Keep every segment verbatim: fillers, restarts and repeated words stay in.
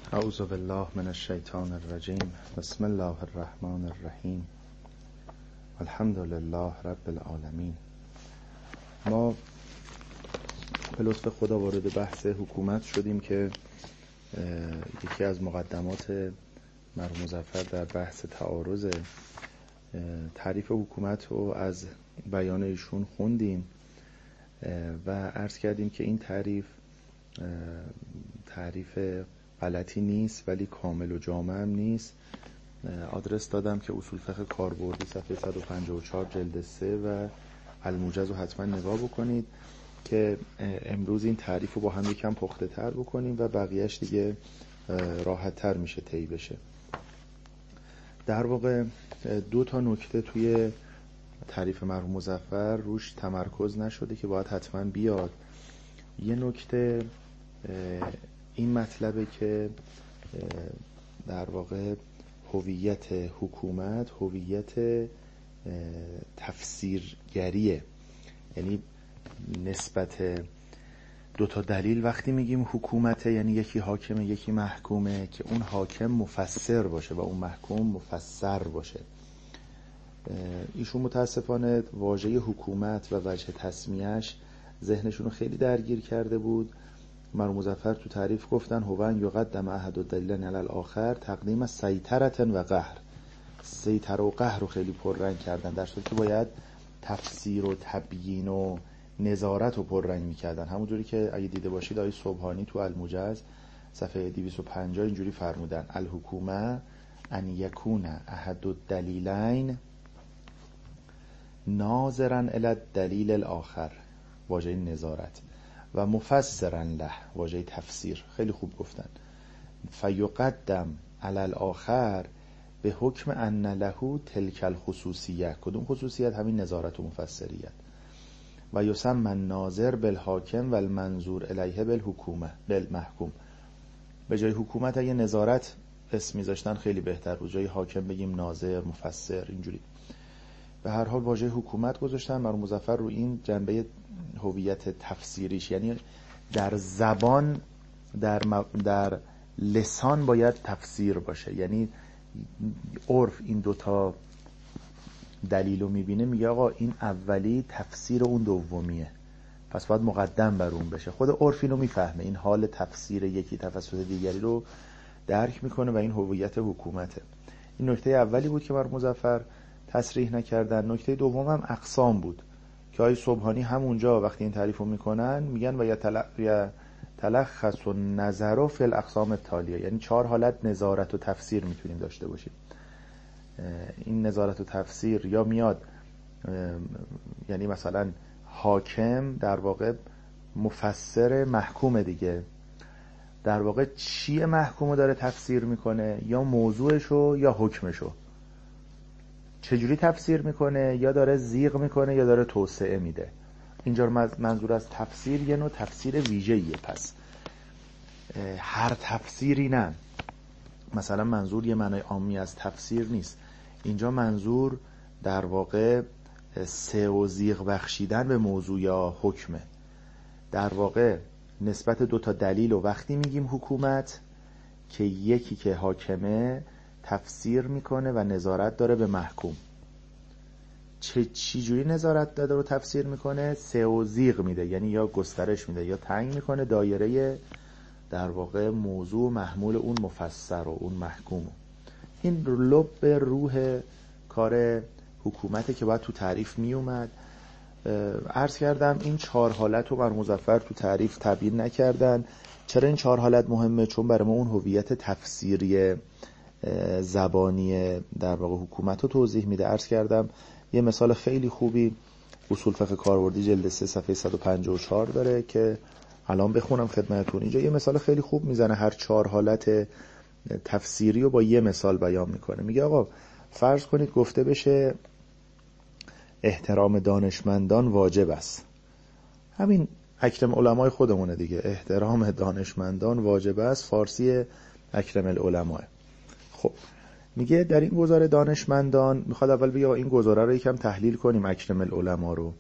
اعوذ بالله من الشیطان الرجیم. بسم الله الرحمن الرحیم. الحمد لله رب العالمین. ما به لطف خدا وارد بحث حکومت شدیم که یکی از مقدمات مرحوم مظفر در بحث تعارض. تعریف حکومت رو از بیان ایشون خوندیم و عرض کردیم که این تعریف تعریف غلطی نیست ولی کامل و جامع هم نیست. آدرس دادم که اصول فقه کاربردی صفحه صد و پنجاه و چهار جلد سه و الموجز رو حتما نگاه بکنید که امروز این تعریف رو با هم یکم پخته تر بکنیم و بقیهش دیگه راحت تر میشه طی بشه. در واقع دو تا نکته توی تعریف مرحوم مظفر روش تمرکز نشده که باید حتما بیاد. یه نکته این مطلبه که در واقع هویت حکومت هویت تفسیرگریه، یعنی نسبت دو تا دلیل وقتی میگیم حکومته یعنی یکی حاکمه یکی محکومه که اون حاکم مفسر باشه و اون محکوم مفسر باشه. ایشون متاسفانه واژه حکومت و وجه تسمیهش ذهنشون رو خیلی درگیر کرده بود. مرحوم مظفر تو تعریف گفتن هو ان یقدم احد الدلیلین علی الاخر تقدیم سیطرة و قهر. سیطره و قهر رو خیلی پررنگ کردن، در صورتی که باید تفسیر و تبیین و نظارت رو پررنگ میکردن. همونجوری که اگه دیده باشید آیه سبحانی تو الموجز صفحه دویست و پنجاه اینجوری فرمودن: الحکومه ان یکون احد الدلیلین ناظرا الی الدلیل الاخر، واژه نظارت، و مفسرا له، واژه تفسیر. خیلی خوب گفتن. فیقدم علی الاخر به حکم ان له تلک الخصوصیه. کدوم خصوصیت؟ همین نظارت و مفسریت. و یسمى الناظر بالحاکم و المنظور الیه بالحکومه بالمحکوم. به جای حکومت اگه نظارت اسم میذاشتن خیلی بهتر بود، جای حاکم بگیم ناظر، مفسر، اینجوری. به هر حال واژه حکومت گذاشتن. مرحوم مظفر رو این جنبه هویت تفسیریش، یعنی در زبان در, م... در لسان باید تفسیر باشه، یعنی عرف این دوتا دلیل رو میبینه میگه آقا این اولی تفسیر اون دومیه، پس باید مقدم بر اون بشه. خود عرف اینو میفهمه، این حال تفسیر یکی توسط دیگری رو درک میکنه و این هویت حکومته. این نکته اولی بود که مرحوم مظفر تصریح نکردن. نکته دوم هم اقسام بود که آیه سبحانی همونجا وقتی این تعریف رو میکنن میگن و یتلخص النظر فی الاقسام التالیه، یعنی چهار حالت نظارت و تفسیر میتونیم داشته باشیم. این نظارت و تفسیر یا میاد یعنی مثلا حاکم در واقع مفسر محکوم دیگه، در واقع چیه محکومو داره تفسیر میکنه؟ یا موضوعشو یا حکمشو. چجوری تفسیر میکنه؟ یا داره زیغ میکنه یا داره توسعه میده. اینجا منظور از تفسیر یه نوع تفسیر ویژه‌ایه. پس هر تفسیری نه، مثلا منظور یه معنای عامی از تفسیر نیست. اینجا منظور در واقع سه و زیغ بخشیدن به موضوع یا حکمه. در واقع نسبت دو تا دلیل و وقتی میگیم حکومت که یکی که حاکمه تفسیر میکنه و نظارت داره به محکوم. چه چی جوری نظارت داره و تفسیر میکنه؟ سه و زیغ میده، یعنی یا گسترش میده یا تنگ میکنه دایره در واقع موضوع و محمول اون مفسر و اون محکوم. این لب روح کار حکومته که باید تو تعریف میومد. عرض کردم این چهار حالت رو بر مظفر تو تعریف تبیین نکردن. چرا این چهار حالت مهمه؟ چون برای ما اون هویت تفسیری زبانی در واقع حکومت رو توضیح میده. عرض کردم یه مثال خیلی خوبی اصول فقه کاربردی جلد سه صفحه صد و پنجاه و چهار داره که الان بخونم خدمتتون. اینجا یه مثال خیلی خوب میزنه، هر چهار حالت تفسیری رو با یه مثال بیان میکنه. میگه آقا فرض کنید گفته بشه احترام دانشمندان واجب است. همین اکرم علمای خودمونه دیگه، احترام دانشمندان واجب است، فارسی اکرم العلماء. خب میگه در این گزاره دانشمندان، میخواد اول بگه این گزاره رو یکم تحلیل کنیم اکرم العلماء رو.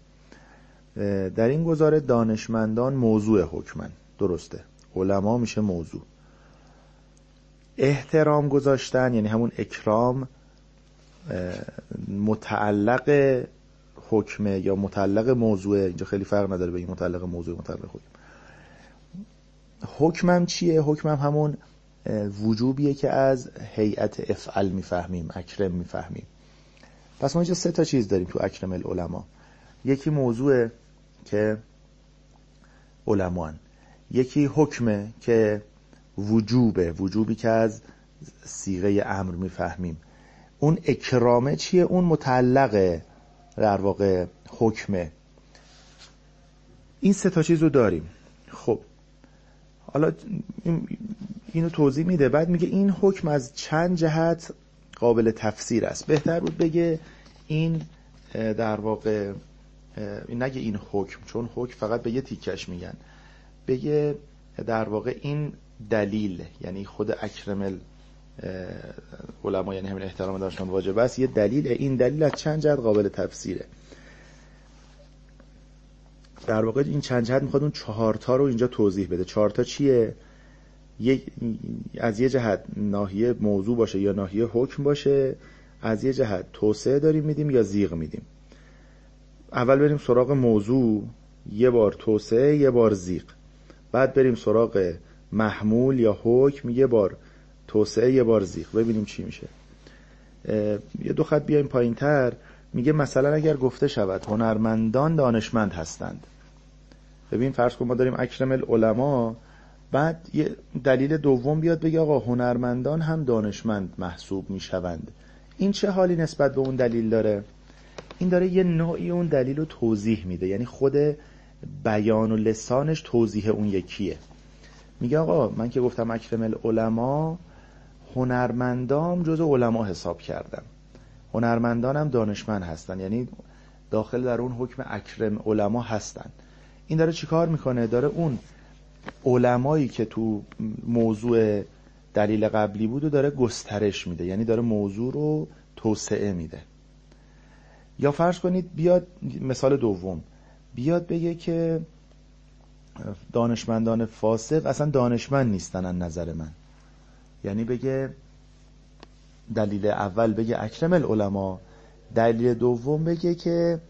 در این گزاره دانشمندان موضوع حکمن، درسته، علما میشه موضوع. احترام گذاشتن یعنی همون اکرام متعلق حکمه یا متعلق موضوعه. اینجا خیلی فرق نداره بگیم متعلق موضوع متعلق حکم. حکمم چیه؟ حکمم همون وجوبیه که از هیئت افعل میفهمیم، اکرم میفهمیم. پس ما اینجا سه تا چیز داریم تو اکرم العلماء. یکی موضوع که علمان، یکی حکمه که وجوبه، وجوبی که از صیغه امر میفهمیم. اون اکرامه چیه؟ اون متعلق در واقع حکمه. این سه تا چیز رو داریم. خب حالا اینو توضیح میده، بعد میگه این حکم از چند جهت قابل تفسیر است. بهتر بود بگه این در واقع نگه این حکم، چون حکم فقط به یه تیکش میگن، بگه در واقع این دلیل، یعنی خود اکرم علما یعنی همین احترام داشتن واجب است، یه دلیل، این دلیل از چند جهت قابل تفسیره. در واقع این چند جهت میخواد اون چهار تا رو اینجا توضیح بده. چهار تا چیه؟ یک از یه جهت ناحیه موضوع باشه یا ناحیه حکم باشه، از یه جهت توسعه داریم میدیم یا زیغ میدیم. اول بریم سراغ موضوع، یه بار توسعه یه بار زیغ، بعد بریم سراغ محمول یا حکم، یه بار توسعه یه بار زیغ، ببینیم چی میشه. یه دو خط بیایم پایین تر، میگه مثلا اگر گفته شود هنرمندان دانشمند هستند. ببین فرض کن ما داریم اکرم العلماء، بعد یه دلیل دوم بیاد بگه آقا هنرمندان هم دانشمند محسوب میشوند. این چه حالی نسبت به اون دلیل داره؟ این داره یه نوعی اون دلیل رو توضیح میده، یعنی خود بیان و لسانش توضیح اون یکیه. میگه آقا من که گفتم اکرم العلماء، هنرمندان جزو علما حساب کردم، هنرمندانم دانشمند هستن، یعنی داخل در اون حکم اکرم علما هستن. این داره چیکار میکنه؟ داره اون علمایی که تو موضوع دلیل قبلی بود و داره گسترش میده، یعنی داره موضوع رو توسعه میده. یا فرض کنید بیاد مثال دوم، بیاد بگه که دانشمندان فاسق اصلا دانشمند نیستن از نظر من، یعنی بگه دلیل اول بگه اکرم العلماء، دلیل دوم بگه که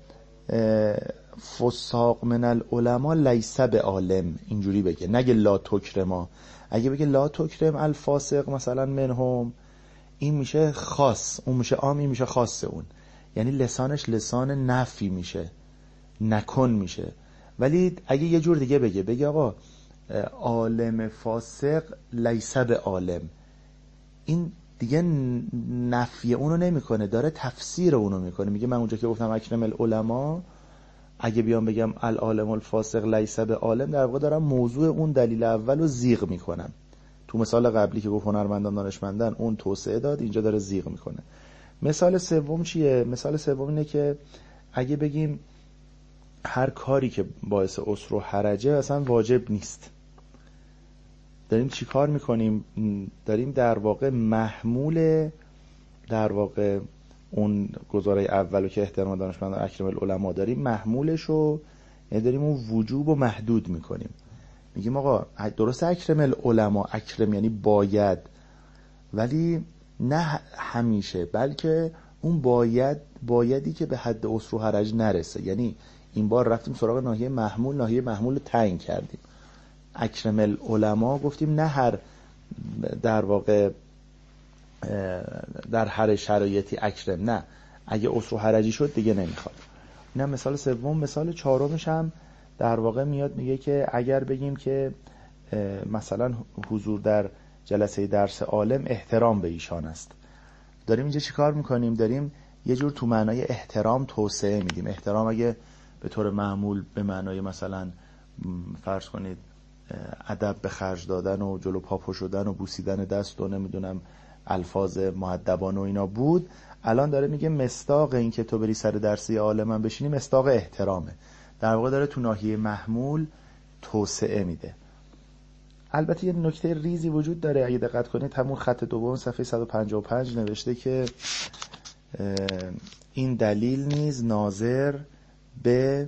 فساق من العلماء لیس به عالم، اینجوری بگه، نگه لا تکرما. اگه بگه لا تکرم الفاسق مثلا منهم، این میشه خاص، اون میشه عام، این میشه خاص اون، یعنی لسانش لسان نفی میشه، نکن میشه. ولی اگه یه جور دیگه بگه، بگه آقا عالم فاسق لیس به عالم، این دیگه نفی اونو نمیکنه، داره تفسیر اونو میکنه. میگه من اونجا که گفتم اکرم العلماء، اگه بیام بگم العالم الفاسق لیس به عالم، در واقع دارم موضوع اون دلیل اولو زیغ میکنم. تو مثال قبلی که گفت هنرمندان دانشمندان، اون توسعه داد، اینجا داره زیغ میکنه. مثال سوم چیه؟ مثال سوم اینه که اگه بگیم هر کاری که باعث عسر و حرجه اصلا واجب نیست، داریم چی کار میکنیم؟ داریم در واقع محمول در واقع اون گزاره اولو که احترام دانشمندان اکرم العلماء، داریم محمولش رو، یعنی داریم اون وجوب رو محدود میکنیم. میگیم آقا درست اکرم العلماء، اکرم یعنی باید، ولی نه همیشه، بلکه اون باید بایدی که به حد عسر و حرج نرسه. یعنی این بار رفتیم سراغ ناحیه محمول، ناحیه محمول رو تعیین کردیم. اکرم العلماء گفتیم نه هر در واقع در هر شرایطی اکرم، نه، اگه عسر و حرجی شد دیگه نمیخواد. اینم مثال سوم. مثال چهارمش هم در واقع میاد میگه که اگر بگیم که مثلا حضور در جلسه درس عالم احترام به ایشان است، داریم اینجا چی کار میکنیم؟ داریم یه جور تو معنای احترام توسعه میدیم. احترام اگه به طور معمول به معنای مثلا فرض کنید ادب به خرج دادن و جلو پاپو شدن و بوسیدن دست و نمیدونم الفاظ مؤدبانه و اینا بود، الان داره میگه مصداق این که تو بری سر درسی عالم بشینی مصداق احترامه. در واقع داره تو ناحیه محمول توسعه میده. البته یه نکته ریزی وجود داره، اگه دقت کنید همون خط دوم صفحه صد و پنجاه و پنج نوشته که این دلیل نیز ناظر به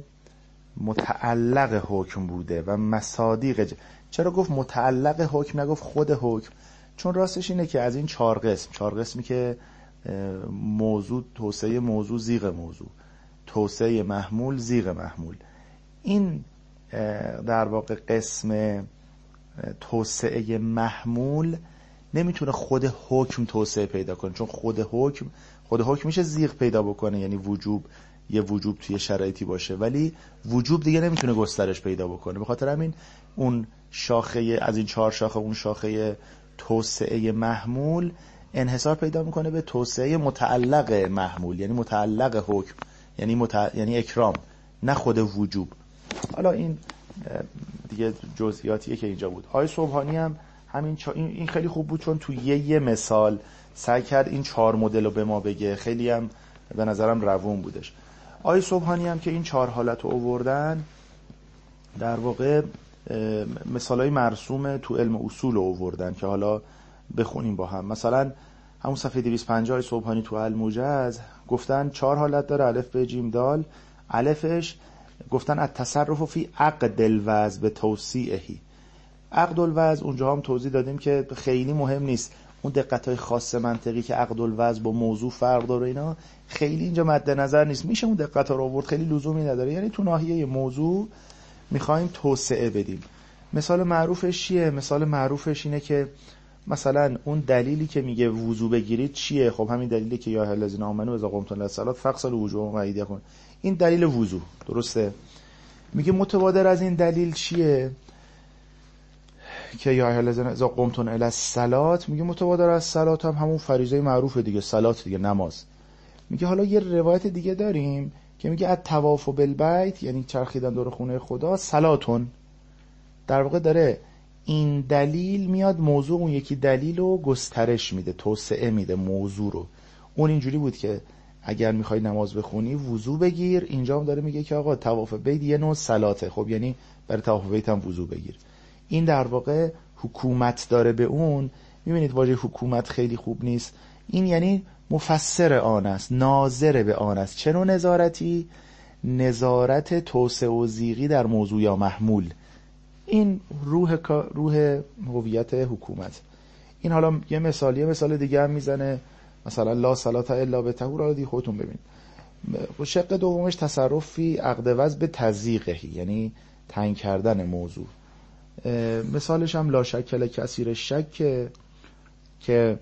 متعلق حکم بوده و مصادیق ج... چرا گفت متعلق حکم نگفت خود حکم؟ چون راستش اینه که از این چهار قسم چهار قسمی که موضوع توسعه موضوع زیغ موضوع توسعه محمول زیغ محمول، این در واقع قسم توسعه محمول نمیتونه خود حکم توسعه پیدا کنه، چون خود حکم خود حکم میشه زیغ پیدا بکنه، یعنی وجوب یه وجوب توی شرایطی باشه، ولی وجوب دیگه نمیتونه گسترش پیدا بکنه. به خاطر همین اون شاخه از این چهار شاخه اون شاخه توسعه محمول انحصار پیدا میکنه به توسعه متعلق محمول، یعنی متعلق حکم، یعنی متع... یعنی اکرام، نه خود وجوب. حالا این دیگه جزئیاتیه که اینجا بود. آقای سبحانی هم همین چا... این خیلی خوب بود، چون توی یه, یه مثال سعی کرد این چهار مدل رو به ما بگه، خیلی هم به نظرم روون بودش. آقای سبحانی هم که این چهار حالت رو آوردن، در واقع مثالای مرسوم تو علم اصول رو آوردن که حالا بخونیم با هم. مثلا همون صفحه دویست و پنجاه سبحانی تو الموجز گفتن چهار حالت داره، الف به جیم دال. الفش گفتن التصرف فی عقد الوضع به توسیعهی. عقد الوضع اونجا هم توضیح دادیم که خیلی مهم نیست، اون دقت‌های خاص منطقی که عقد الوضع با موضوع فرق داره اینا خیلی اینجا مد نظر نیست، میشه اون دقت‌ها رو آورد، خیلی لزومی نداره. یعنی تو ناحیه موضوع میخوایم توسعه بدیم. مثال معروفش چیه؟ مثال معروفش اینه که مثلا اون دلیلی که میگه وضو بگیرید چیه؟ خب همین دلیلی که یا الذین آمنوا اذا قمتم الی الصلاة فاغسلوا وجوهکم و ایدیکم، این دلیل وضو، درسته؟ میگه متبادر از این دلیل چیه؟ که یا الذین اذا قمتم الی الصلاة، میگه متبادر از صلات هم همون فریضه معروفه دیگه، صلات دیگه، نماز. میگه حالا یه روایت دیگه داریم که میگه الطواف بالبیت، یعنی چرخیدن دور خونه خدا، صلاتون. در واقع داره این دلیل میاد موضوع اون یکی دلیل رو گسترش میده، توسعه میده موضوع رو. اون اینجوری بود که اگر میخوای نماز بخونی وضو بگیر، اینجا هم داره میگه که آقا طواف بیت یه نوع صلاته، خب یعنی برای طواف بیت هم وضو بگیر. این در واقع حکومت داره به اون. میبینید واژه حکومت خیلی خوب نیست، این یعنی مفسر آن است، ناظر به آن است. چه نوع نظارتی؟ نظارت توسعه و زیغی در موضوع یا محمول. این روح روح هویت حکومت. این حالا یه مثال یه مثال دیگه هم میزنه، مثلا لا صلاة الا بطهور، حالا دیگه خودتون ببینید. شق دومش تصرفی عقد وضع به تضییقه، یعنی تنگ کردن موضوع. مثالش هم لا شک لکثیر شک که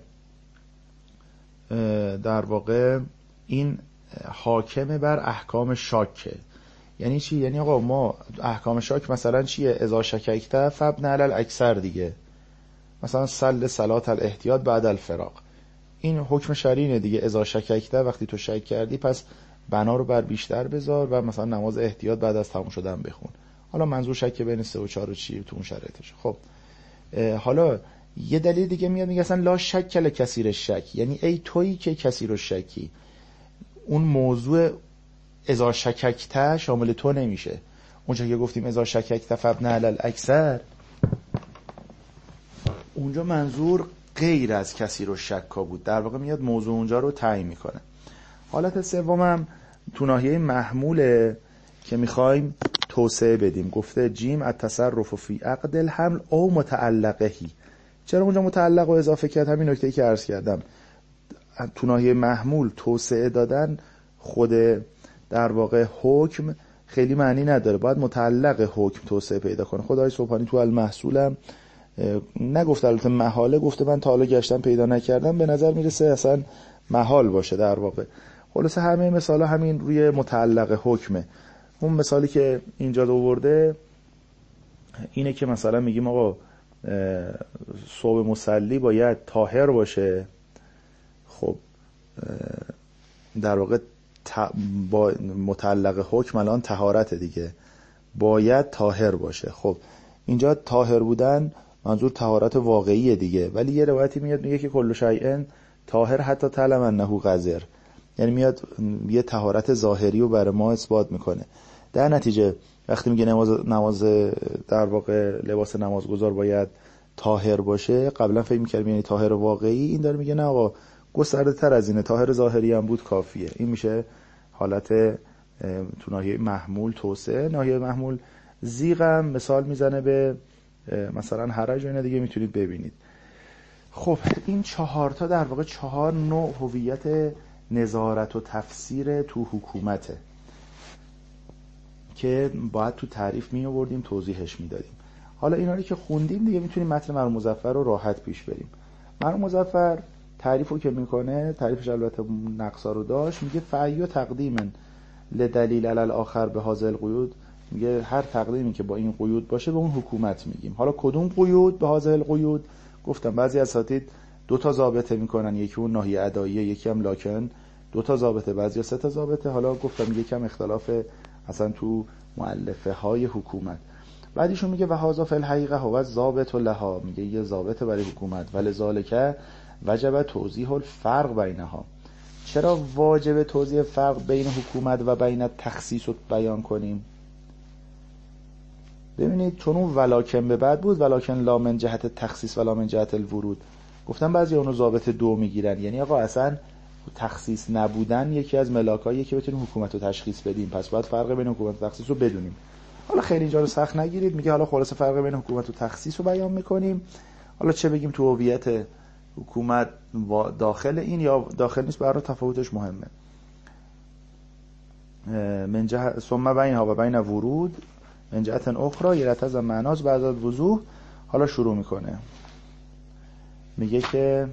در واقع این حاکم بر احکام شاکه. یعنی چی؟ یعنی آقا ما احکام شاک مثلا چیه؟ اذا شککت فابن علی الاکثر دیگه، مثلا صل صلات الاحتیاط بعد الفراق، این حکم شرعیه دیگه. اذا شککت، وقتی تو شک کردی پس بنا رو بر بیشتر بذار و مثلا نماز احتیاط بعد از تموم شدن بخون. حالا منظور شک بین سه و چهار و چی تو اون شرایطش. خب حالا یه دلیل دیگه میاد میگه اصلا لا شک لکثیر شک، یعنی ای تویی که کثیر الشکی، اون موضوع اذا شککت شامل تو نمیشه. اونجا که گفتیم اذا شککت فابن علی الاکثر، اونجا منظور غیر از کثیر الشکا بود، در واقع میاد موضوع اونجا رو تعیین میکنه. حالت سومم تو ناحیه محموله که میخوایم توسعه بدیم. گفته جیم التصرف فی عقد الحمل او متعلقهی. چرا اونجا متعلق و اضافه کرد؟ همین نکته‌ای که عرض کردم، تو ناحیه محمول توسعه دادن خود در واقع حکم خیلی معنی نداره، باید متعلق حکم توسعه پیدا کنه. خدای سبحانی تو المحصولم نگفته البته محاله، گفته من تا حالا گشتم پیدا نکردم، به نظر میرسه اصلا محال باشه در واقع. خلاصه همه مثالا همین روی متعلق حکمه. اون مثالی که اینجا آورده اینه که مثلا میگیم آقا صوب مصلی باید طاهر باشه. خب در واقع با متعلق حکم الان طهارت دیگه، باید طاهر باشه. خب اینجا طاهر بودن منظور طهارت واقعیه دیگه، ولی یه روایتی میاد میگه که کل شیء طاهر حتی تعلم انه قذر، یعنی میاد یه طهارت ظاهری رو برای ما اثبات میکنه. در نتیجه وقتی میگه نماز نماز در واقع لباس نمازگزار باید طاهر باشه، قبلا فکر میکردم یعنی طاهر واقعی، این داره میگه نه آقا گسترده تر از اینه، طاهر ظاهری هم بود کافیه. این میشه حالت تو ناحیه محمول توسعه. ناحیه محمول زیغم مثال میزنه به مثلا حرج و اینا دیگه، میتونید ببینید. خب این چهار تا در واقع چهار نوع هویت نظارت و تفسیر تو حکومته که باید تو تعریف می آوردیم، توضیحش میدادیم. حالا اینا رو که خوندیم دیگه میتونیم متن مرحوم مظفر رو راحت پیش بریم. مرحوم مظفر تعریفو که میکنه، تعریفش البته نقصا رو داشت، میگه فعی و تقدیم لدلیل علی الاخر به هذا القیود، میگه هر تقدیمی که با این قیود باشه به اون حکومت میگیم. حالا کدوم قیود به هذا القیود؟ گفتم بعضی اساتید دو تا ضابطه میکنن، یکی اون ناحیه اداییه، یکی هم لاکن، دو تا ضابطه، بعضیا سه تا ضابطه. حالا گفتم یکم اختلاف اصلا تو مؤلفه های حکومت. بعدیشون میگه و هذا فی الحقیقه هو ضابط لها، میگه یه ضابطه برای حکومت، ولذالک وجب توضیح الفرق بینها. چرا واجب توضیح فرق بین حکومت و بین تخصیص رو بیان کنیم؟ ببینید چون اون ولکن به بعد بود، ولکن لا من جهت تخصیص ولا من جهت الورود. گفتم بعضی اونو ضابط دو میگیرن، یعنی آقا اصلا تخصیص نبودن یکی از ملاکاییه که بتونیم حکومت رو تشخیص بدیم، پس باید فرق بین حکومت و تخصیص رو بدونیم. حالا خیلی اینجا رو سخت نگیرید، میگه حالا خلاص فرق بین حکومت و تخصیص رو بیان میکنیم. حالا چه بگیم تو هویت حکومت داخل این یا داخل نیست، برای تفاوتش مهمه. من جهت ثم بینها و بین ورود من جهت اخرى یلتز معناز بعد از وضوح. حالا شروع میکنه میگه که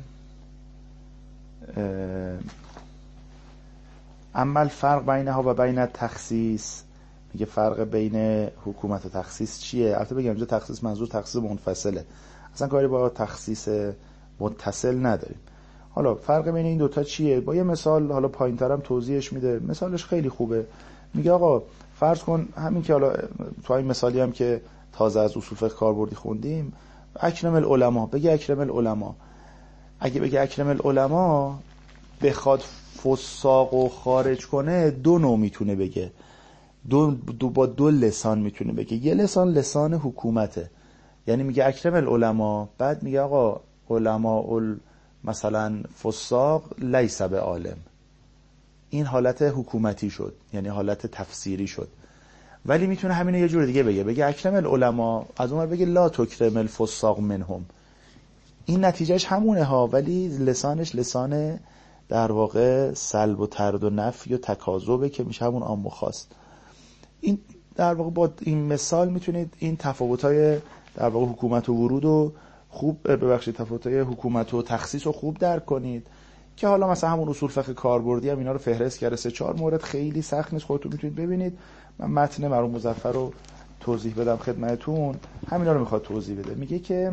اما الفرق بینها و بین تخصیص، میگه فرق بین حکومت و تخصیص چیه؟ البته بگم اینجا تخصیص منظور تخصیص منفصله، اصلا کاری با تخصیص متصل نداریم. حالا فرق بین این دوتا چیه؟ با یه مثال حالا پایین‌ترم توضیحش میده. مثالش خیلی خوبه، میگه آقا فرض کن همین که حالا تو این مثالی هم که تازه از اصول فقه کاربردی خوندیم، اکرم العلماء، بگه اکرم العلماء. اگه بگه اکرم العلماء بخواد فساق و خارج کنه دو نوع میتونه بگه، دو, دو با دو لسان میتونه بگه. یه لسان لسان حکومته، یعنی میگه اکرم العلماء، بعد میگه آقا علماء مثلا فساق لیس به عالم. این حالت حکومتی شد، یعنی حالت تفسیری شد. ولی میتونه همین یه جور دیگه بگه، بگه اکرم العلماء، از اون بگه لا تکرم الفساق منهم. این نتیجهش همونه ها، ولی لسانش لسان در واقع سلب و طرد و نفی و تکاذبه که میشه همون عام و خاص. این در واقع با این مثال میتونید این تفاوت‌های در واقع حکومت و ورود و خوب ببخشید تفاوت‌های حکومت و تخصیص رو خوب درک کنید. که حالا مثلا همون اصول فقه کاربردی هم اینا رو فهرست کرده، سه چهار مورد، خیلی سخت نیست، خودتون میتونید ببینید. من متن مرحوم مظفر رو توضیح بدم خدمتتون، همینا رو میخواد توضیح بده. میگه که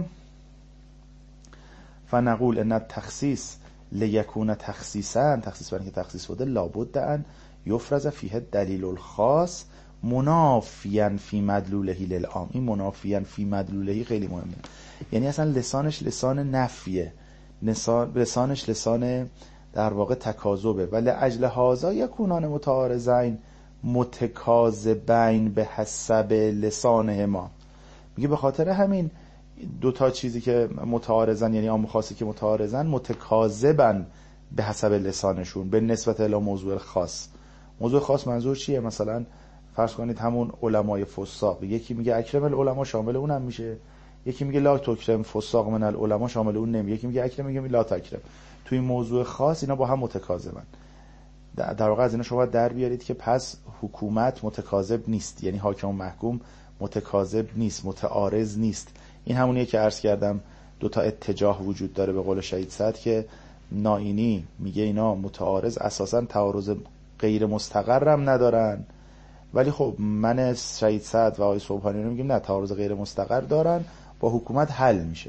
فنقول ان التخصیص لیکون تخصیصا، تخصیص برای که تخصیص بوده، لابد ان یفرض فیه دلیل الخاص منافیاً فی مدلوله للعام. این منافیاً فی مدلوله خیلی مهمه، یعنی اصلا لسانش لسان نفیه، لسانش لسان در واقع تکاذبه. ولی اجل هذا یکونان متعارضین متکاذبین به حسب لسانهما. میگه به خاطر همین دو تا چیزی که متعارضن، یعنی عام و خاصی که متعارضن، متکاذبن به حسب لسانشون به نسبت الی موضوع خاص. موضوع خاص منظور چیه؟ مثلا فرض کنید همون علمای فساق، یکی میگه اکرم العلماء شامل اونم میشه، یکی میگه لا تکرم فساق من العلماء شامل اون نمیشه، یکی میگه اکرم، میگه لا تکرم. توی موضوع خاص اینا با هم متکاذبن. در واقع از اینا شما در بیارید که پس حکومت متکاذب نیست، یعنی حاکم و محکوم متکاذب نیست، متعارض نیست. این همونیه که عرض کردم دو تا اتجاه وجود داره به قول شهید سعد، که نائینی میگه اینا متعارض، اساسا تعارض غیر مستقرم ندارن، ولی خب من شهید سعد و آقای صبحانی رو میگیم نه، تعارض غیر مستقر دارن، با حکومت حل میشه.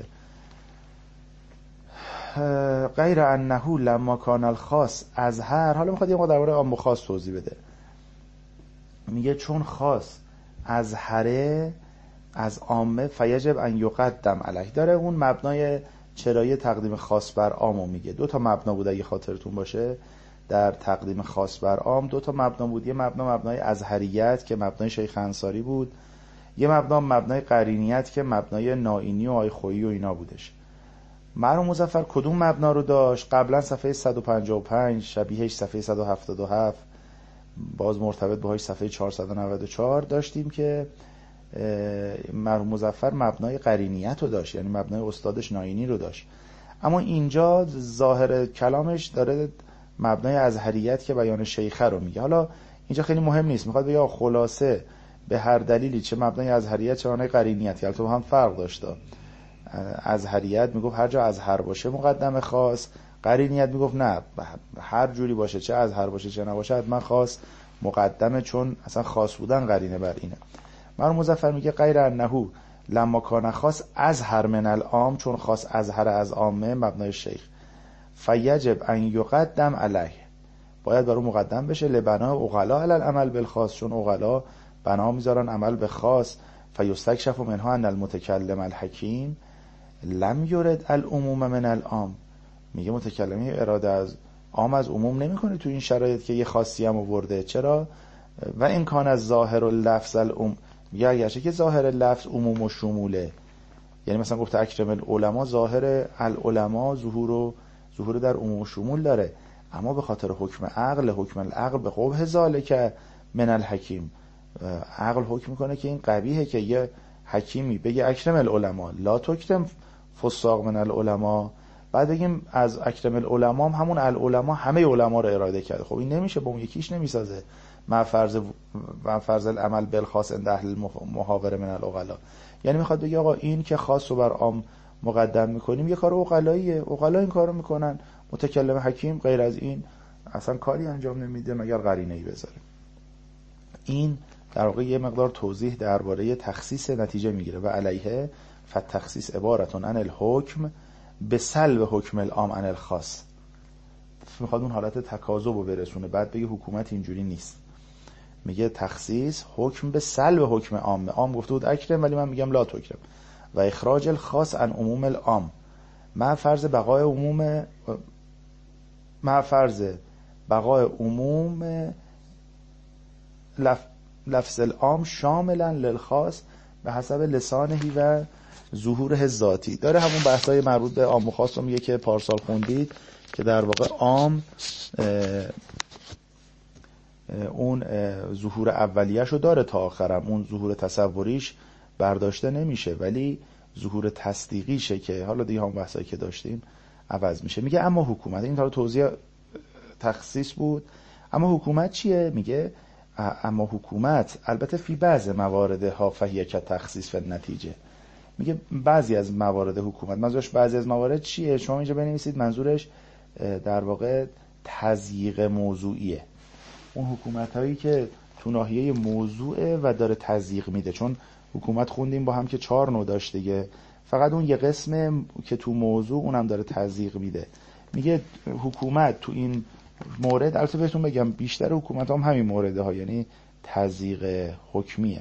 غیر انه لما کان الخاص ازهر. حالا میخواد یه مقدار درباره عام و خاص توضیح بده. میگه چون خاص ازهره از عامه فیجب ان یقدم علیه، داره اون مبنای چرایی تقدیم خاص بر عامو میگه. دو تا مبنا بود اگه خاطرتون باشه در تقدیم خاص بر عام، دو تا مبنا بود. یه مبنا مبنای ازهریت که مبنای شیخ انصاری بود، یه مبنا مبنای قرینیت که مبنای نائینی و آی خویی و اینا بودش. مرحوم مظفر کدوم مبنا رو داشت؟ قبلا صفحه صد و پنجاه و پنج، شبیهش صفحه صد و هفتاد و هفت، باز مرتبط باهاش صفحه چهارصد و نود و چهار داشتیم که مرحوم مظفر مبنای قرینیت رو داشت، یعنی مبنای استادش نائینی رو داشت. اما اینجا ظاهر کلامش داره مبنای ازهریت که بیان شیخه رو میگه. حالا اینجا خیلی مهم نیست، میخواد بگه خلاصه به هر دلیلی، چه مبنای ازهریت چه مبنای قرینیت، که البته هم فرق داشته. ازهریت میگفت هر جا ازهر باشه مقدم خاص، قرینیت میگفت نه هر جوری باشه، چه ازهر باشه چه نباشه حتما خاص مقدمه، چون اصلا خاص بودن قرینه بر اینه. مرحوم مظفر میگه غیر انه لما کان خاص ازهر من العام، چون خاص ازهر از عامه مبنای شیخ، فیجب ان یقدم علیه، باید برای مقدم بشه لبنا عقلا علی العمل بالخاص، چون عقلا بنا میذارن عمل به خاص. فیستکشف منها ان المتکلم الحکیم لم یرد العموم من العام، میگه متکلمی اراده از عام از عموم نمیکنه تو این شرایط که یه خاصی هم آورده. چرا؟ و این کان از ظاهر اللفظ العم، میگه اگرچه که ظاهر لفظ عموم و شموله، یعنی مثلا گفته اکرم العلماء، ظاهر العلماء ظهور و ظهور در عموم و شمول داره، اما به خاطر حکم عقل، حکم العقل به قبح ذالک من الحکیم، عقل حکم میکنه که این قبیحه که یه حکیمی بگه اکرم العلماء لا تکرم فساق من العلماء، بعد بگیم از اکرم العلماء هم همون العلماء همه علما رو اراده کرده. خب این نمیشه، با اون یکیش نمیسازه. مع فرض و فرض العمل بالخاص عند اهل المحاوره من العقلاء، یعنی میخواد بگه آقا این که خاص رو بر عام مقدم میکنیم یه کار عقلاییه، عقلا این کارو میکنن، متکلم حکیم غیر از این اصلا کاری انجام نمیده مگر قرینه‌ای بذاره. این در واقع یه مقدار توضیح درباره تخصیص نتیجه میگیره. و علیه فالتخصیص عبارتون عن الحکم به سلب حکم العام عن الخاص، میخواد اون حالت تکاذب رو برسونه، بعد بگه حکومت اینجوری نیست. میگه تخصیص حکم به سلب حکم عام، عام گفته بود اکرم ولی من میگم لا تکرم، و اخراج الخاص عن عموم العام مع فرض بقای عموم مع فرض بقای عموم لف... لفظ العام شاملا للخاص به حسب لسانهی و ظهوره ذاتی. داره همون بحثای مربوط به عام و خاص رو میگه که پارسال خوندید، که در واقع عام اون ظهور اولیه‌ش رو داره تا آخرم، اون ظهور تصوریش برداشته نمیشه، ولی ظهور تصدیقیشه که حالا دیگه هم بحثایی که داشتیم عوض میشه. میگه اما حکومت، این تا توضیح تخصیص بود. اما حکومت چیه؟ میگه اما حکومت البته فی بعض موارد ها فهیه که تخصیص و نتیجه، میگه بعضی از موارد حکومت، منظورش بعضی از موارد چیه؟ شما اینجا بنویسید منظورش در واقع تضییق موضوعیه، اون حکومت هایی که تو ناحیه موضوعه و داره تضییق میده، چون حکومت خوندیم با هم که چهار نوع داشت دیگه، فقط اون یه قسم که تو موضوع اونم داره تضییق میده. میگه حکومت تو این مورد، البته بهتون بگم بیشتر حکومت هم همین مورده ها، یعنی تضییق حکمیه.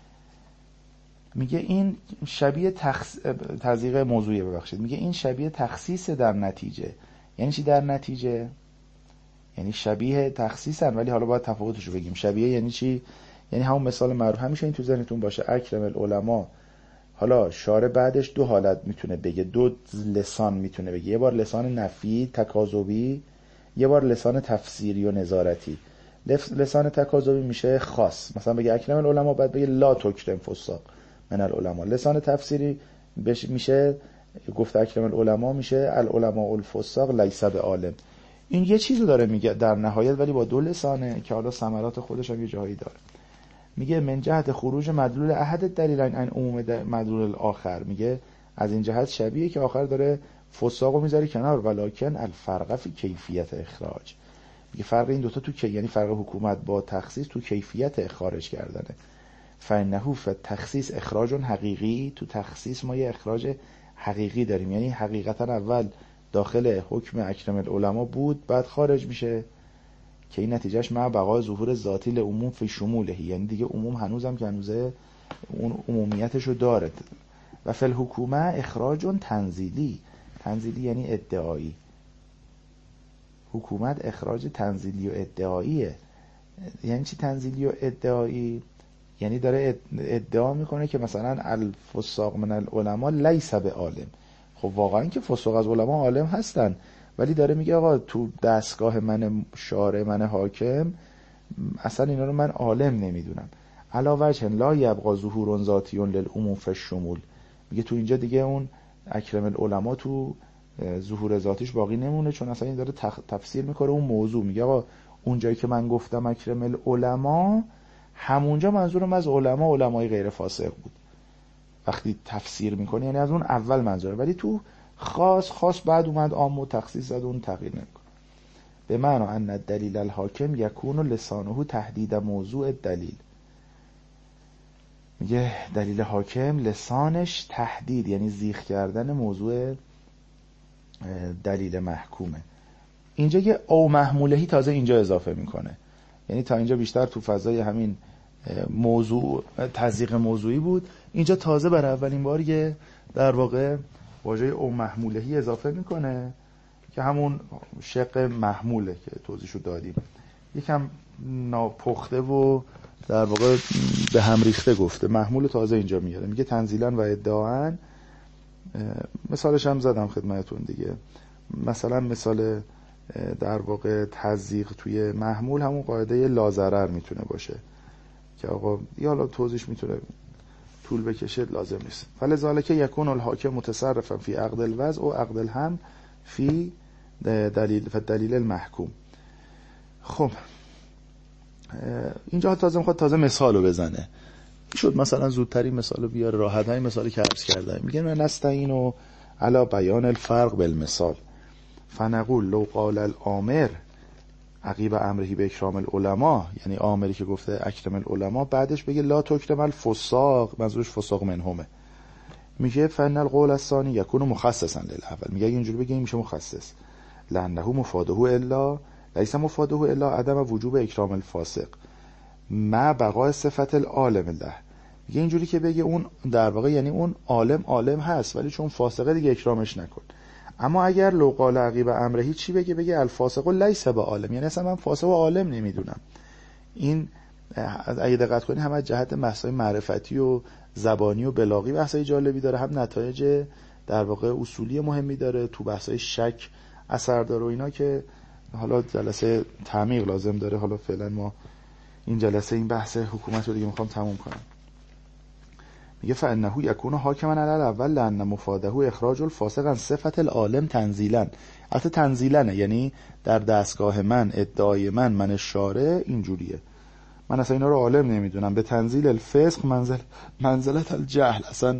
میگه این شبیه تخص... تضییق موضوعیه ببخشید، میگه این شبیه تخصیص در نتیجه. یعنی چی در نتیجه؟ یعنی شبیه تخصیصن، ولی حالا باید تفاوتش رو بگیم. شبیه یعنی چی؟ یعنی همون مثال معروف، همیشه این تو ذهنتون باشه، اکرم العلماء، حالا شارع بعدش دو حالت میتونه بگه، دو لسان میتونه بگه، یه بار لسان نفی تکاذبی، یه بار لسان تفسیری و نظارتی. لسان تکاذبی میشه خاص، مثلا بگه اکرم العلماء، بعد بگه لا تکرم فساق من العلماء. لسان تفسیری میشه گفت اکرم العلماء، میشه العلماء الفساق لیس بعالم. این یه چیزو داره میگه در نهایت، ولی با دو لسانه که حالا ثمرات خودش هم یه جایی داره. میگه من جهت خروج مدلول احد دلیلین عن عموم مدلول الاخر، میگه از این جهت شبیه که آخر داره فساقو میذاره کنار، ولکن الفرق فی کیفیت اخراج، میگه فرق این دوتا تو که، یعنی فرق حکومت با تخصیص تو کیفیت خارج کردنه. فانه فالتخصیص اخراج حقیقی، تو تخصیص ما یه اخراج حقیقی داریم، یعنی حقیقتا اول داخل حکم اکرم العلماء بود، بعد خارج میشه که این نتیجهش مع بقای ظهور ذاتی لعموم فی شموله، یعنی دیگه عموم هنوزم که هنوزه اون عمومیتشو داره. و فی الحکومه اخراج تنزیلی، تنزیلی یعنی ادعایی، حکومت اخراج تنزیلی و ادعاییه. یعنی چی تنزیلی و ادعایی؟ یعنی داره ادعا میکنه که مثلا الفساق من العلماء لیس بعالم. خب واقعا که فساق از علما عالم هستن، ولی داره میگه آقا تو دستگاه من شارع، من حاکم، اصلا اینا رو من عالم نمیدونم. علاوه وجه لا یبقى ظهور ذاتی للعموم فی الشمول، میگه تو اینجا دیگه اون اکرم العلماء تو ظهور ذاتیش باقی نمونه، چون اصلا این داره تفسیر میکنه اون موضوع. میگه آقا اون جایی که من گفتم اکرم العلماء، همونجا منظورم از علما علمای غیر فاسق بود وقتی تفسیر میکنه، یعنی از اون اول منظوره، ولی تو خاص خاص بعد اومد عام و تخصیص زد، اون تغییر نمیکنه. به معنی ان الدلیل الحاکم یکون لسانه تحدید موضوع دلیل. میگه دلیل حاکم لسانش تحدید، یعنی زیخ کردن موضوع دلیل محکومه. اینجا یه او محمولهی تازه اینجا اضافه میکنه، یعنی تا اینجا بیشتر تو فضای همین موضوع تضییق موضوعی بود، اینجا تازه برای اولین بار یه در واقع واژه او محمولهی اضافه میکنه که همون شق محموله که توضیحشو دادیم، یکم ناپخته و در واقع به هم ریخته گفته. محمول تازه اینجا میاره، میگه تنزیلا و ادعاً. مثالش هم زدم خدمتتون دیگه. مثلا مثال در واقع تضییق توی محمول همون قاعده لازرر میتونه باشه که آقا یا حالا توضیحش میتونه طول بکشه، لازم نیست. فلذالک یکون الحاکم متصرفا فی عقد الوضع و عقد الهم فی دلیل فدلیل المحکوم. خب اینجا تازه میخواد تازه مثالو بزنه. شد مثلا زودتری مثالو بیاره، راحت های مثالی که عرض کرده. میگه من نستعینو علی بیان الفرق بالمثال فنقول لو قال الامر عقیب امرهی به اکرام العلماء، یعنی آمری که گفته اکرم العلماء بعدش بگه لا تکرم الفساق، منظورش فساق منهمه. میگه فن القول الثانی یکون مخصصا للاول. میگه اینجوری بگه این میشه مخصص، لانه مفاده الا لیس مفاده الا عدم وجوب اکرام الفاسق مع بقاء صفت العالم له. میگه اینجوری که بگه اون در واقع یعنی اون عالم عالم هست ولی چون فاسقه دیگه اکرامش نکن. اما اگر لو قال عقیب امرهی چی بگه؟ بگه الفاسق لیس بعالم، یعنی اصلا من فاسق و عالم نمیدونم. این اگه دقت کنید هم از جهت بحث‌های معرفتی و زبانی و بلاغی بحث‌های جالبی داره، هم نتایج در واقع اصولی مهمی داره، تو بحث‌های شک اثر داره و اینا که حالا جلسه تعمیق لازم داره. حالا فعلا ما این جلسه این بحث حکومت رو دیگه میخوام تموم کنم. میگه فانه یکون حاکما علی الاول لان مفاده اخراج الفاسق عن صفت العالم تنزیلا. البته تنزیلا یعنی در دستگاه من، ادعای من، من شارع اینجوریه، من اصلا اینا رو عالم نمیدونم. به تنزیل الفسق منزل منزلت الجهل، اصلا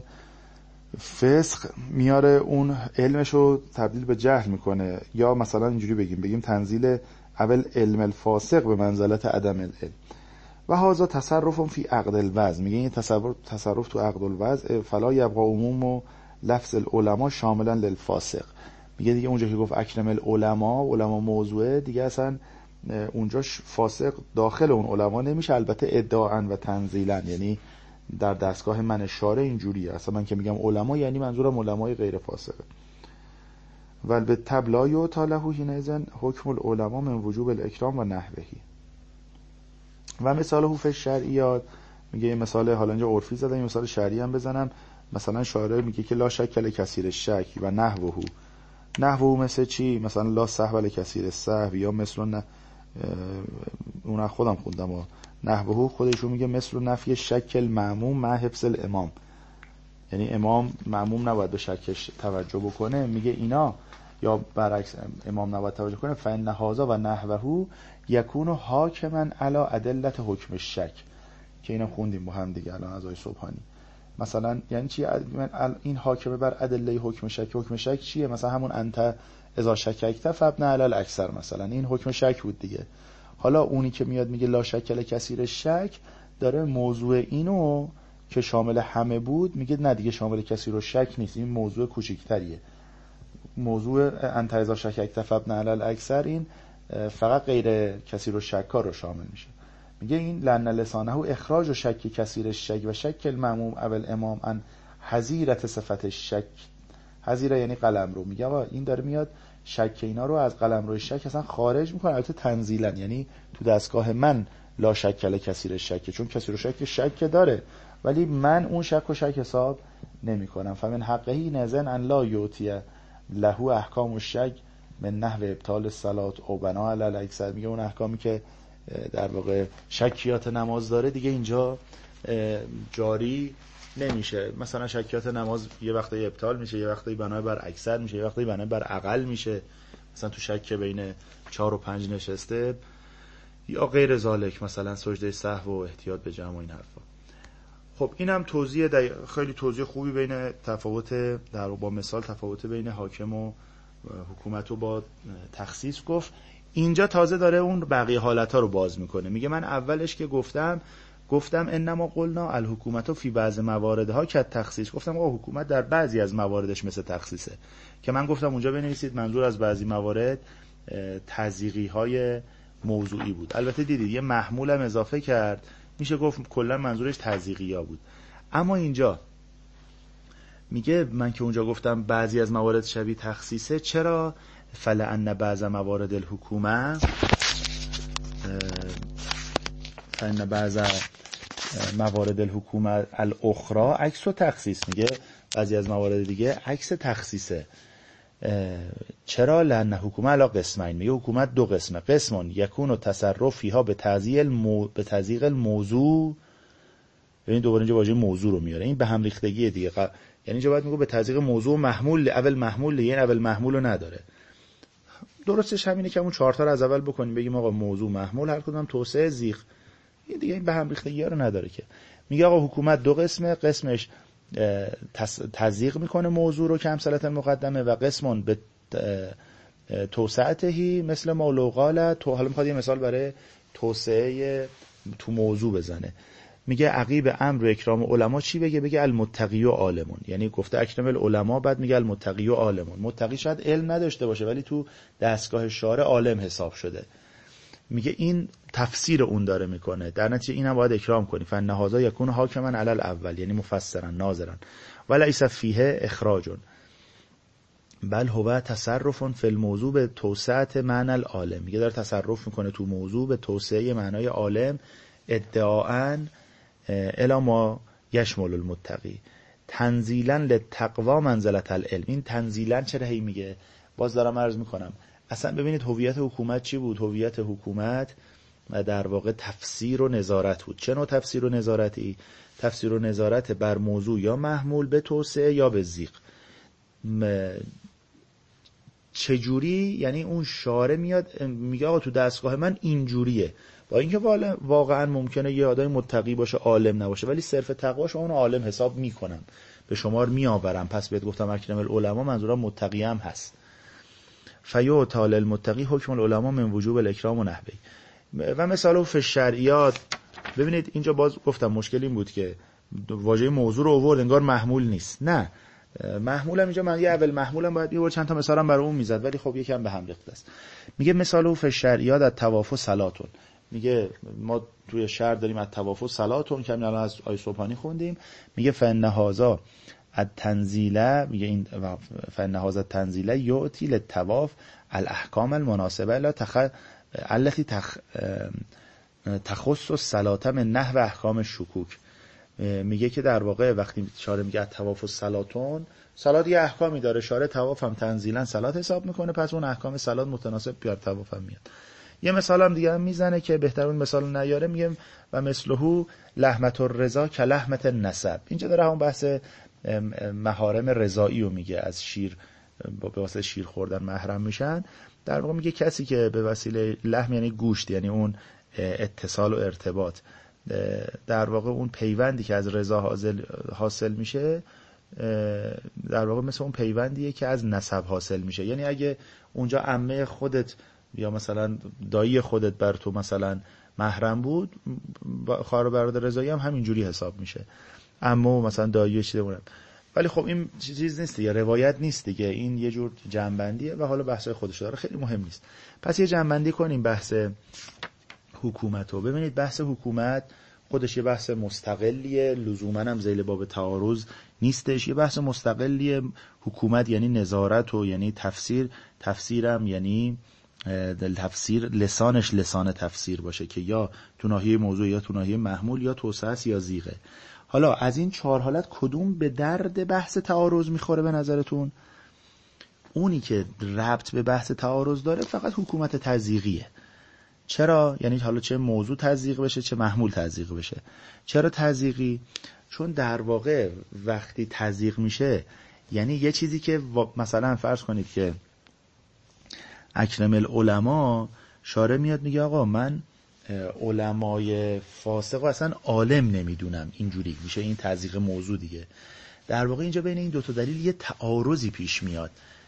فسق میاره اون علمشو تبدیل به جهل میکنه. یا مثلا اینجوری بگیم بگیم تنزیل اول علم الفاسق به منزلت عدم العلم. و هذا تصرف فی عقد الوضع. میگه این تصرف تصرف تو عقد الوضع فلا یبقى عموم و لفظ العلماء شاملا للفاسق. میگه دیگه اونجا که گفت اکرم العلماء، علما موضوعه دیگه، اصلا اونجاش فاسق داخل اون علما نمیشه. البته ادعاء و تنزیلا یعنی در دستگاه من شارع اینجوریه، اصلا من که میگم علما یعنی منظورم علمای غیر فاسقه. ول به تبلایو تاله حینئذ حکم العلماء من وجوب الاکرام و نحوهی. و مثال حروف شرعیات میگه یه مثال حالا اینجا عرفی زدم، یه مثال شرعی هم بزنم. مثلا شارع میگه که لا شک لکثیر الشک و نحوه. نحوه مثل چی؟ مثلا لا سهو لکثیر السهو، یا مثل نه اون خودم خوندم و نحوه خودشون میگه مثل نفی شک المأموم مع حفظ الامام، یعنی امام مأموم نباید به شکش توجه بکنه. میگه اینا یا برعکس امام نباید توجه کنه. فإن هذا و نحوه یکون حاکما علی ادلت حکم الشک، که اینا خوندیم با هم دیگه الان از آقای سبحانی. مثلا یعنی چی این حاکمه بر ادله حکم شک؟ حکم شک چیه؟ مثلا همون انت اذا شککت فابن علی الاکثر، مثلا این حکم شک بود دیگه. حالا اونی که میاد میگه لا شک لکثیر شک، داره موضوع اینو که شامل همه بود میگه نه دیگه شامل کثیر و شک نیست، این موضوع کوچیک‌تریه. موضوع انت اذا شککت فابن علی الاکثر این فقط غیر کثیر و شک‌ها رو شامل میشه. میگه این لأن لسانه اخراج و شک کثیر الشک و شک المأموم اول امام ان حظیرت صفت الشک. حظیره یعنی قلمرو. میگه آقا این داره میاد شک اینا رو از قلمرو شک اصلا خارج میکنه. البته تنزیلا یعنی تو دستگاه من لا شک لکثیر الشک، چون کثیر و شک شک داره ولی من اون شک و شک حساب نمی کنم. فمن حقه نزن ان لا یوتی له احکام الشک من نحو ابطال الصلات او بنا علی الاکثر. میگه اون احکامی که در واقع شکیات نماز داره دیگه اینجا جاری نمیشه. مثلا شکیات نماز یه وقتایی ابطال میشه، یه وقتایی بنای بر اکثر میشه، یه وقتایی بنای بر اقل میشه، مثلا تو شک بین چهار و پنج نشسته یا غیر ذالک، مثلا سجده سهو و احتیاط به جمع و این حرفا. خب اینم توضیح دی... خیلی توضیح خوبی بین تفاوت در با مثال تفاوت بین حاکم و حکومت رو با تخصیص گفت. اینجا تازه داره اون بقیه حالتها رو باز میکنه. میگه من اولش که گفتم گفتم انما قلنا الحکومت فی بعض مواردها که تخصیص، گفتم آقا حکومت در بعضی از مواردش مثل تخصیصه، که من گفتم اونجا بنویسید منظور از بعضی موارد تضییقی های موضوعی بود. البته دیدید یه محمول هم اضافه کرد، میشه گفت کلا منظورش تضییقی ها بود. اما اینجا میگه من که اونجا گفتم بعضی از موارد شبیه تخصیصه، چرا؟ فلان بعض موارد الحکومه فلان بعض موارد الحکومه الاخرى عکس و تخصیص، میگه بعضی از موارد دیگه عکس تخصیصه. چرا؟ لان حکومه علا قسمین، میگه حکومت دو قسمه، قسمون یکون و تصرف فیها به تضییق المو... به تضییق الموضوع. ببین دوباره اینجا واژه موضوع رو میاره، این به هم ریختگی دیگه ق... یعنی اینجا باید میگه به تضییق موضوع محمول اول محمول، یعنی اول محمول رو نداره. درستش همینه که همون چهار تا رو از اول بکنیم، بگیم آقا موضوع محمول هر کدوم توسعه زیغ، این دیگه این به هم ریختگی رو نداره که. میگه آقا حکومت دو قسمه، قسمش تضییق میکنه موضوع رو که امثلت المقدمه، و قسمون به توسعتهی مثل ما لو قال تو. حالا میخواد یه مثال برای توسعه تو موضوع بزنه. میگه عقیب امر و اکرام علما چی بگه؟ بگه المتقی و عالمون، یعنی گفته اکرم العلماء، بعد میگه المتقی و عالمون. متقی شاید علم نداشته باشه ولی تو دستگاه شارع عالم حساب شده. میگه این تفسیر اون داره میکنه، در نتیجه اینم باید اکرام کنی. فنهازا یکون حاکما علی الاول، یعنی مفسرا ناظرا، ولیس فیه اخراج بل هو تصرف فی الموضوع به توسعه معنی العالم. میگه داره تصرف میکنه تو موضوع به توسعه معنای عالم، ادعاء الی ما یشمل المتقی تنزیلا للتقوا منزلت العلم. این تنزیلا چرا هی میگه؟ باز دارم عرض میکنم، اصلا ببینید هویت حکومت چی بود؟ هویت حکومت در واقع تفسیر و نظارت بود. چه نوع تفسیر و نظارتی؟ تفسیر و نظارت بر موضوع یا محمول به توسعه یا به زیغ. چجوری؟ یعنی اون شارع میاد میگه آقا تو دستگاه من اینجوریه، با اینکه واقعا ممکنه یه آدم متقی باشه عالم نباشه، ولی صرف تقواش اون عالم حساب میکنم، به شمار میآورم، پس بهت گفتم اکرم العلماء منظورم متقی هم هست. فیو تعالی المتقی حکم العلماء من وجوب الاکرام و نحوی. و مثلا فی الشرعیات، ببینید اینجا باز گفتم مشکل این بود که واژه موضوع رو آورد انگار محمول نیست. نه، محمولم اینجا من یه اول محمولم باید یه چند تا مثالم برای اون میزد، ولی خب یکم به هم ریخته است. میگه مثلا فی الشرعیات التوافو صلاتون، میگه ما توی شرع داریم التوافو صلاتون که الان از آیه صبحانی خوندیم. میگه فن هذا التنزیله، میگه این فن هذا التنزیله یؤتی للطواف الاحکام المناسبه لا تخ التي تخ تخص الصلاه من نحو احکام الشکوک. میگه که در واقع وقتی شارع میگه طواف و صلاتون، صلات یه احکامی داره، شارع طواف هم تنزیلا صلات حساب میکنه، پس اون احکام صلات متناسب بیار طواف هم میاد. یه مثال هم دیگه هم میزنه که بهتر اون مثال نیاره، میگه و مثلهو لحمت الرضا که لحمت النسب. اینجا داره همون بحث محارم رضایی رو میگه، از شیر به واسطه شیر خوردن محرم میشن. در واقع میگه کسی که به وسیله لحم یعنی گوشت، یعنی اون اتصال و ارتباط، در واقع اون پیوندی که از رضا حاصل حاصل میشه در واقع مثل اون پیوندیه که از نسب حاصل میشه. یعنی اگه اونجا عمه خودت یا مثلا دایی خودت بر تو مثلا محرم بود، خواهر و برادر رضایی هم همینجوری حساب میشه، اما مثلا دایی چیزی مونم. ولی خب این چیز نیست دیگه، روایت نیست دیگه، این یه جور جنبندیه و حالا بحثای خودش داره، خیلی مهم نیست. پس یه جنبندی کنیم بحث حکومت رو. ببینید بحث حکومت خودش یه بحث مستقلیه، لزوما هم ذیل باب تعارض نیستش، یه بحث مستقلیه. حکومت یعنی نظارت و یعنی تفسیر، تفسیرم یعنی دل تفسیر لسانش لسان تفسیر باشه که یا تو ناحیه موضوع یا تو ناحیه محمول یا توسعه یا زیغه. حالا از این چهار حالت کدوم به درد بحث تعارض میخوره به نظرتون؟ اونی که ربط به بحث تعارض داره فقط حکومت تضییقیه. چرا؟ یعنی حالا چه موضوع تضییق بشه چه محمول تضییق بشه. چرا تضییقی؟ چون در واقع وقتی تضییق میشه یعنی یه چیزی که مثلا فرض کنید که اکرم العلماء شارع میاد میگه آقا من علمای فاسق اصلا عالم نمیدونم، اینجوری میشه این تضییق موضوع دیگه. در واقع اینجا بین این دوتا دلیل یه تعارضی پیش میاد.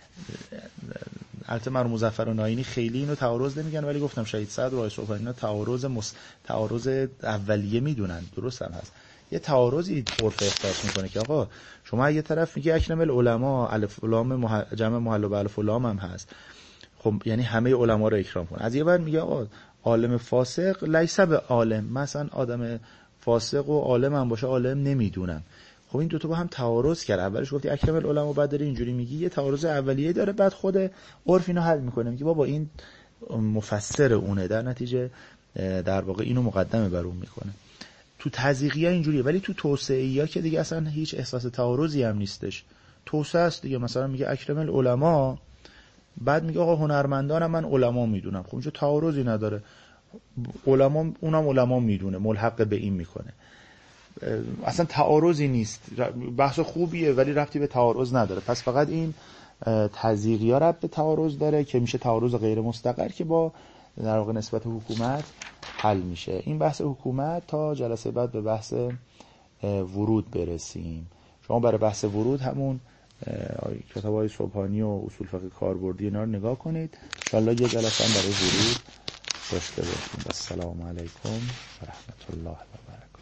البته مرحوم مظفر ناینی خیلی اینو تعارض نمیگن، ولی گفتم شهید سعد و آقای صبحانی اینا تعارض مس... تعارض اولیه میدونن، درست هم هست. یه تعارضی عرف احساس میکنه که آقا شما یه طرف میگی اکرم العلماء، الف و لام مح... جمع محل به الف و لام هم هست، خب یعنی همه علما رو اکرام کن. از یه ور میگه آقا عالم فاسق لیس به عالم، مثلا آدم فاسق و عالم هم باشه عالم نمیدونم. خب این دوتا با هم تعارض کرد. اولش گفتی اکرم العلماء، بعد داری اینجوری میگی، یه تعارض اولیه داره، بعد خود عرف اینو حل میکنه میگه بابا این مفسر اونه، در نتیجه در واقع اینو مقدمه بر اون میکنه. تو تضییقیه اینجوریه، ولی تو توسعه‌ایه که دیگه اصلا هیچ احساس تعارضی هم نیستش، توسعه است دیگه. مثلا میگه اکرم العلماء، بعد میگه آقا هنرمندانم من علما میدونم، خب اینجا تعارضی نداره، علما اونم علما میدونه، ملحق به این میکنه، اصلا تعارضی نیست. بحث خوبیه ولی ربطی به تعارض نداره. پس فقط این تضییقی‌ها ربط به تعارض داره که میشه تعارض غیر مستقر که با در واقع نسبت حکومت حل میشه. این بحث حکومت تا جلسه بعد به بحث ورود برسیم. شما برای بحث ورود همون کتاب‌های صبحانی و اصول فقه کاربردی اینا رو نگاه کنید. ان شاءالله یه جلسه هم برای ورود داشته باشیم. السلام علیکم و رحمت الله و برکاته.